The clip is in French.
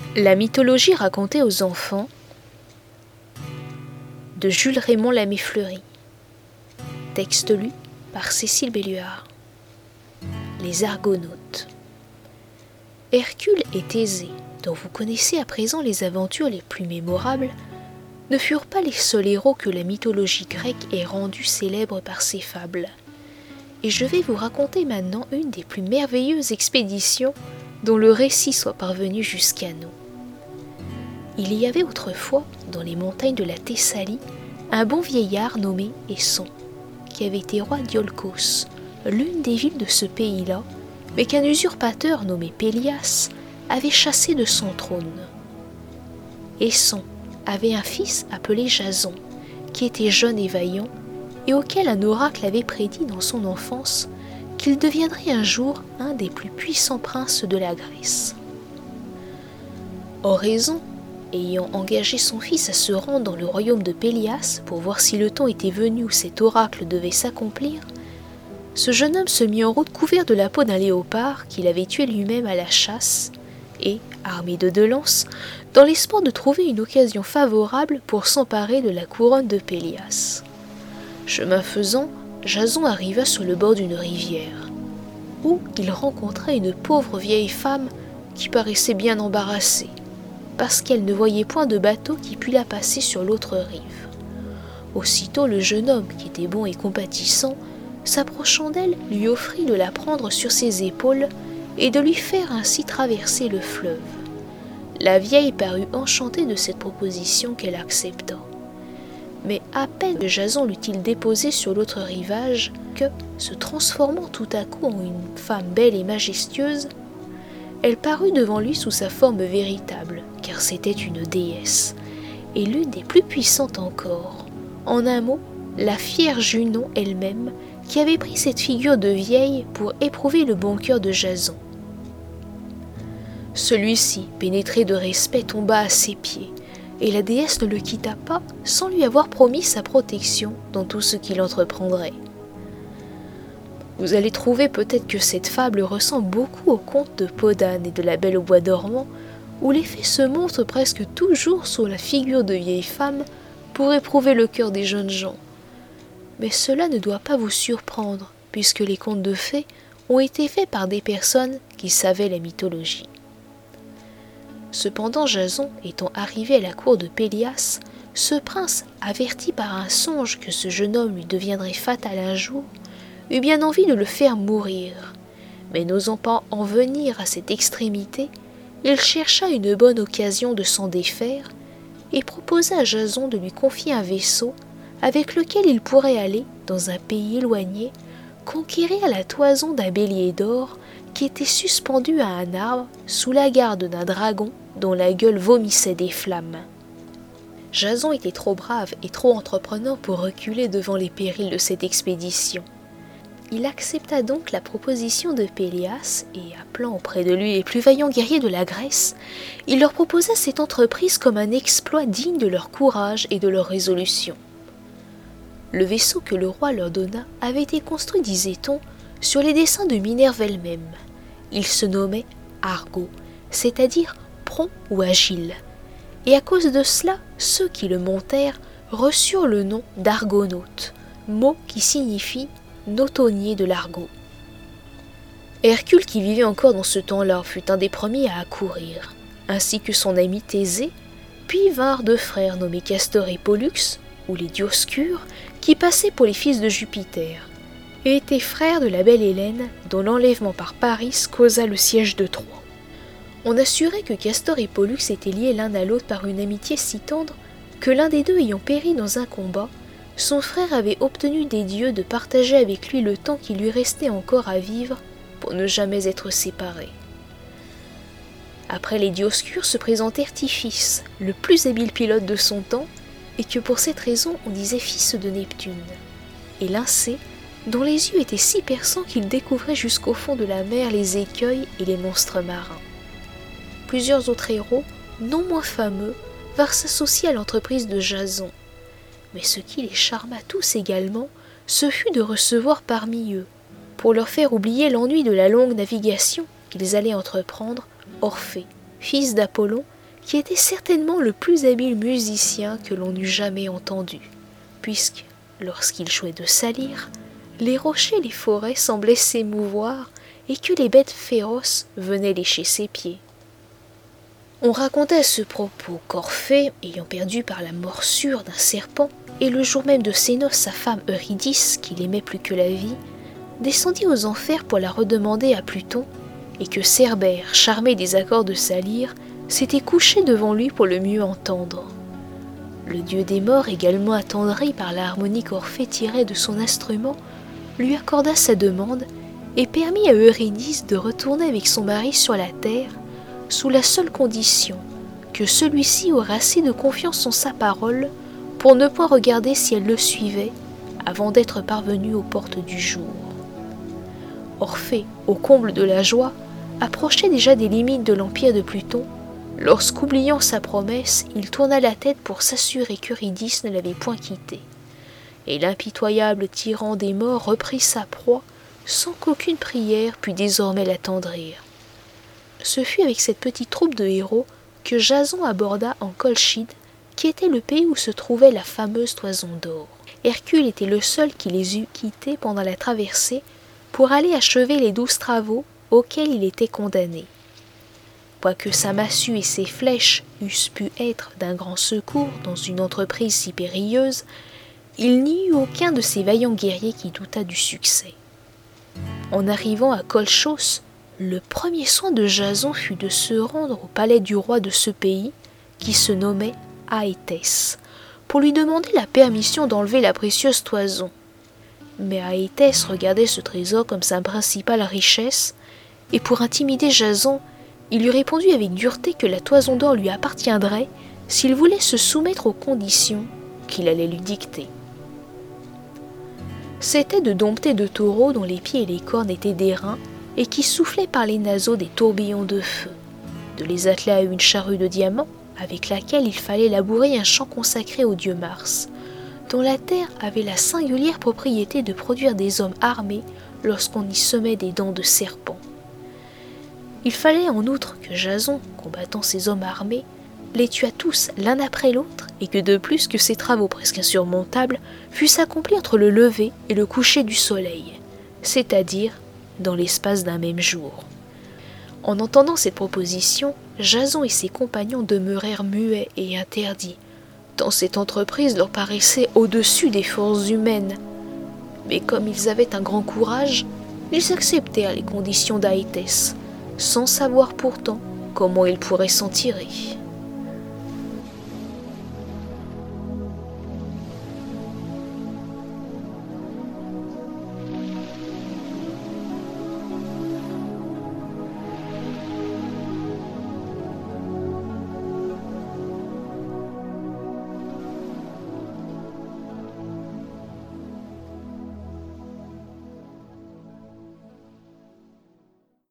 La mythologie racontée aux enfants de Jules Raymond Lamé-Fleury. Texte lu par Cécile Belluard. Les Argonautes. Hercule et Thésée, dont vous connaissez à présent les aventures les plus mémorables, ne furent pas les seuls héros que la mythologie grecque ait rendus célèbres par ses fables. Et je vais vous raconter maintenant une des plus merveilleuses expéditions dont le récit soit parvenu jusqu'à nous. Il y avait autrefois, dans les montagnes de la Thessalie, un bon vieillard nommé Aesson, qui avait été roi d'Iolcos, l'une des villes de ce pays-là, mais qu'un usurpateur nommé Pélias avait chassé de son trône. Aesson avait un fils appelé Jason, qui était jeune et vaillant, et auquel un oracle avait prédit dans son enfance qu'il deviendrait un jour un des plus puissants princes de la Grèce. Or Aesson, ayant engagé son fils à se rendre dans le royaume de Pélias pour voir si le temps était venu où cet oracle devait s'accomplir, ce jeune homme se mit en route couvert de la peau d'un léopard qu'il avait tué lui-même à la chasse et, armé de 2 lances, dans l'espoir de trouver une occasion favorable pour s'emparer de la couronne de Pélias. Chemin faisant, Jason arriva sur le bord d'une rivière, où il rencontra une pauvre vieille femme qui paraissait bien embarrassée, parce qu'elle ne voyait point de bateau qui pût la passer sur l'autre rive. Aussitôt le jeune homme, qui était bon et compatissant, s'approchant d'elle, lui offrit de la prendre sur ses épaules et de lui faire ainsi traverser le fleuve. La vieille parut enchantée de cette proposition qu'elle accepta. Mais à peine Jason l'eut-il déposée sur l'autre rivage que, se transformant tout à coup en une femme belle et majestueuse, elle parut devant lui sous sa forme véritable, car c'était une déesse, et l'une des plus puissantes encore. En un mot, la fière Junon elle-même, qui avait pris cette figure de vieille pour éprouver le bon cœur de Jason. Celui-ci, pénétré de respect, tomba à ses pieds, et la déesse ne le quitta pas sans lui avoir promis sa protection dans tout ce qu'il entreprendrait. Vous allez trouver peut-être que cette fable ressemble beaucoup au conte de Podane et de la Belle au bois dormant, où les faits se montrent presque toujours sous la figure de vieilles femmes pour éprouver le cœur des jeunes gens. Mais cela ne doit pas vous surprendre, puisque les contes de fées ont été faits par des personnes qui savaient la mythologie. Cependant, Jason, étant arrivé à la cour de Pélias, ce prince, averti par un songe que ce jeune homme lui deviendrait fatal un jour, eut bien envie de le faire mourir. Mais n'osant pas en venir à cette extrémité, il chercha une bonne occasion de s'en défaire et proposa à Jason de lui confier un vaisseau avec lequel il pourrait aller, dans un pays éloigné, conquérir la toison d'un bélier d'or qui était suspendu à un arbre sous la garde d'un dragon dont la gueule vomissait des flammes. Jason était trop brave et trop entreprenant pour reculer devant les périls de cette expédition. Il accepta donc la proposition de Pélias et, appelant auprès de lui les plus vaillants guerriers de la Grèce, il leur proposa cette entreprise comme un exploit digne de leur courage et de leur résolution. Le vaisseau que le roi leur donna avait été construit, disait-on, sur les dessins de Minerve elle-même. Il se nommait Argo, c'est-à-dire prompt ou agile. Et à cause de cela, ceux qui le montèrent reçurent le nom d'Argonautes, mot qui signifie nautonnier de l'argot. Hercule, qui vivait encore dans ce temps-là, fut un des premiers à accourir, ainsi que son ami Thésée, puis vinrent 2 frères nommés Castor et Pollux, ou les Dioscures, qui passaient pour les fils de Jupiter, et étaient frères de la belle Hélène, dont l'enlèvement par Paris causa le siège de Troie. On assurait que Castor et Pollux étaient liés l'un à l'autre par une amitié si tendre que l'un des 2 ayant péri dans un combat, son frère avait obtenu des dieux de partager avec lui le temps qui lui restait encore à vivre pour ne jamais être séparés. Après les Dioscures se présentait Iphis, le plus habile pilote de son temps, et que pour cette raison on disait fils de Neptune, et Lyncée, dont les yeux étaient si perçants qu'il découvrait jusqu'au fond de la mer les écueils et les monstres marins. Plusieurs autres héros, non moins fameux, vinrent s'associer à l'entreprise de Jason. Mais ce qui les charma tous également, ce fut de recevoir parmi eux, pour leur faire oublier l'ennui de la longue navigation qu'ils allaient entreprendre, Orphée, fils d'Apollon, qui était certainement le plus habile musicien que l'on eût jamais entendu, puisque, lorsqu'il jouait de sa lyre, les rochers et les forêts semblaient s'émouvoir et que les bêtes féroces venaient lécher ses pieds. On racontait à ce propos qu'Orphée, ayant perdu par la morsure d'un serpent, et le jour même de ses noces sa femme Eurydice, qu'il aimait plus que la vie, descendit aux enfers pour la redemander à Pluton, et que Cerbère, charmé des accords de sa lyre, s'était couché devant lui pour le mieux entendre. Le dieu des morts, également attendri par la harmonie qu'Orphée tirait de son instrument, lui accorda sa demande et permit à Eurydice de retourner avec son mari sur la terre, sous la seule condition que celui-ci aurait assez de confiance en sa parole pour ne point regarder si elle le suivait avant d'être parvenu aux portes du jour. Orphée, au comble de la joie, approchait déjà des limites de l'empire de Pluton, lorsqu'oubliant sa promesse, il tourna la tête pour s'assurer qu'Eurydice ne l'avait point quitté. Et l'impitoyable tyran des morts reprit sa proie sans qu'aucune prière pût désormais l'attendrir. Ce fut avec cette petite troupe de héros que Jason aborda en Colchide, qui était le pays où se trouvait la fameuse Toison d'Or. Hercule était le seul qui les eût quittés pendant la traversée pour aller achever les 12 travaux auxquels il était condamné. Quoique sa massue et ses flèches eussent pu être d'un grand secours dans une entreprise si périlleuse, il n'y eut aucun de ces vaillants guerriers qui doutât du succès. En arrivant à Colchos, le premier soin de Jason fut de se rendre au palais du roi de ce pays, qui se nommait Aétès, pour lui demander la permission d'enlever la précieuse toison. Mais Aétès regardait ce trésor comme sa principale richesse, et pour intimider Jason, il lui répondit avec dureté que la toison d'or lui appartiendrait s'il voulait se soumettre aux conditions qu'il allait lui dicter. C'étaient de domptés de taureaux dont les pieds et les cornes étaient d'airain et qui soufflaient par les naseaux des tourbillons de feu, de les atteler à une charrue de diamants avec laquelle il fallait labourer un champ consacré au dieu Mars, dont la terre avait la singulière propriété de produire des hommes armés lorsqu'on y semait des dents de serpent. Il fallait en outre que Jason, combattant ces hommes armés, les tuât tous l'un après l'autre, et que de plus que ces travaux presque insurmontables fussent accomplis entre le lever et le coucher du soleil, c'est-à-dire dans l'espace d'un même jour. En entendant cette proposition, Jason et ses compagnons demeurèrent muets et interdits, tant cette entreprise leur paraissait au-dessus des forces humaines. Mais comme ils avaient un grand courage, ils acceptèrent les conditions d'Aétès, sans savoir pourtant comment ils pourraient s'en tirer.